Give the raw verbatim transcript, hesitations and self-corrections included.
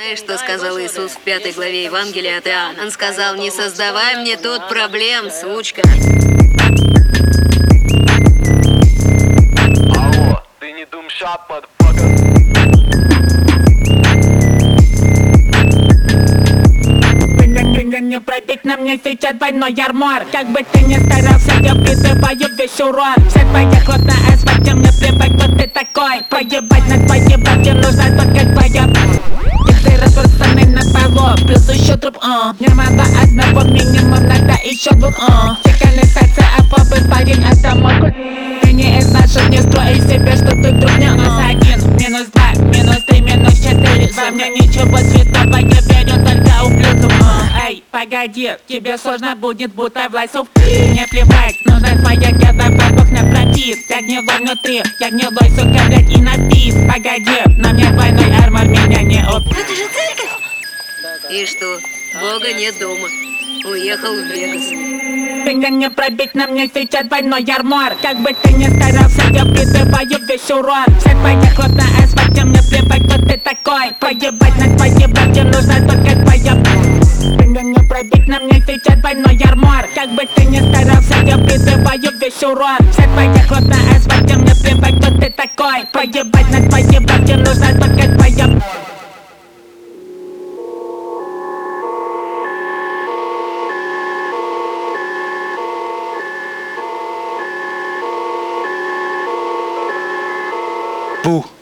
Знаешь, что сказал Иисус в пятой главе Евангелия от Иоанна? Он сказал: не создавай мне тут проблем, сучка. Алло, ты не думшат, motherfucker. Не пробить на мне сейчас двойной армор. Как бы ты ни старался, я призываю весь урон. Вся твоя кровь на асфальте, мне плевать, кто ты такой. Поебать на твои бабки, нужно только твоя. И ты разбросанный на полу, плюс еще труп, а мне мало одного, минимум надо еще двух, а Фекализация, а побыт парень, это мой культ. Ты не из наших, не строй из себя, что ты друг минус один, минус два, минус три, минус четыре. Во мне ничего святого, я верю только ублюдкам, а Эй, погоди, тебе сложно будет, будто влазил в не плевать, нужна твоя голова, бог на пробит. Я гнилой внутри, я гнилой, сука, блядь, и напит. Погоди, на мне двойной армор, меня не убьет. Это же церковь! И что? Бога нет дома. Уехал в Вегас. Меня не пробить, на мне сейчас двойной армор. Как бы ты ни старался, я призываю весь урон. Вся твоя кровь на асфальте, мне плевать, кто ты такой. Поебать на твои бабки, нужна только твоя. Меня не пробить, на мне сейчас двойной армор. Как бы ты ни старался, я призываю весь урон. Вся твоя кровь на асфальте, мне плевать, кто ты такой. Поебать на твои бабки, нужна только твоя. Fou.